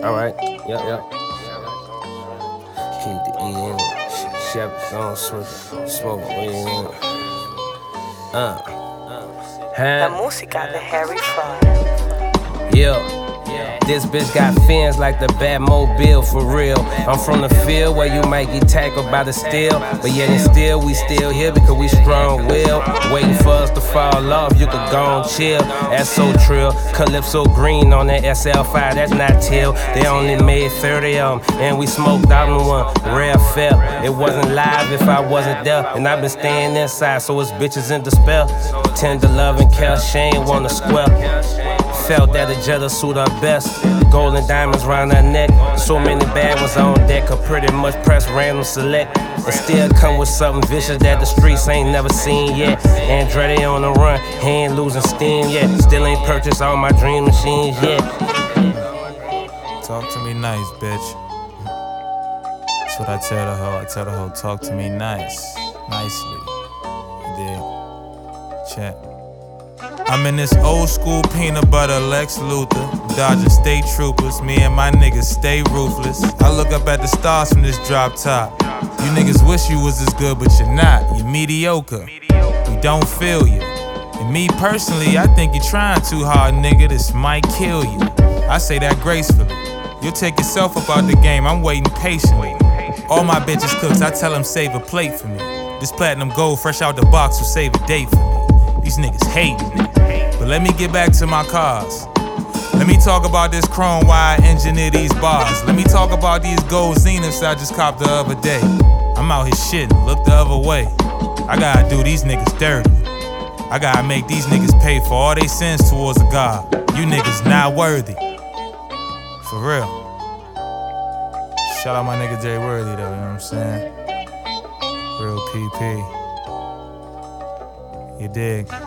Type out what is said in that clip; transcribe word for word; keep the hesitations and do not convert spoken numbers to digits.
Alright, yep, yep. Keep the E in it. Chef gon' switch it. Smoke weed in it. Uh. La Huh? música de Harry Fraud. Yeah. This bitch got fins like the Batmobile for real. I'm from the field where you might get tackled by the steel, but yet and still we still here because we strong willed. Waiting for us to fall off, you could go and chill. That's so trill. Calypso green on that S L five, that's not till. They only made thirty of them, and we smoked out in one. Rare fell. It wasn't live if I wasn't there, and I've been staying inside, so it's bitches in despair. Tender love and care, Shane wanna square. Felt that the Jetta suit her best. Golden diamonds round her neck. So many bad ones on deck. Could pretty much press random select. And still come with something vicious that the streets ain't never seen yet. Andretti on the run, he ain't losing steam yet. Still ain't purchased all my dream machines yet. Talk to me nice, bitch. That's what I tell the hoe. I tell the hoe, talk to me nice. Nicely. You dig? Check. I'm in this old school peanut butter Lex Luthor, dodging state troopers. Me and my niggas stay ruthless. I look up at the stars from this drop top. You niggas wish you was as good, but you're not. You're mediocre. We don't feel you. And me personally, I think you're trying too hard, nigga. This might kill you. I say that gracefully. You'll take yourself up out the game. I'm waiting patiently. All my bitches cooks, I tell them save a plate for me. This platinum gold fresh out the box will save a date for me. These niggas hating me. But let me get back to my cars. Let me talk about this chrome wire engineer these bars. Let me talk about these gold zeniths I just copped the other day. I'm out here shitting, look the other way. I gotta do these niggas dirty. I gotta make these niggas pay for all they sins towards a God. You niggas not worthy. For real. Shout out my nigga Jay Worthy though, you know what I'm saying? Real P P. You dig?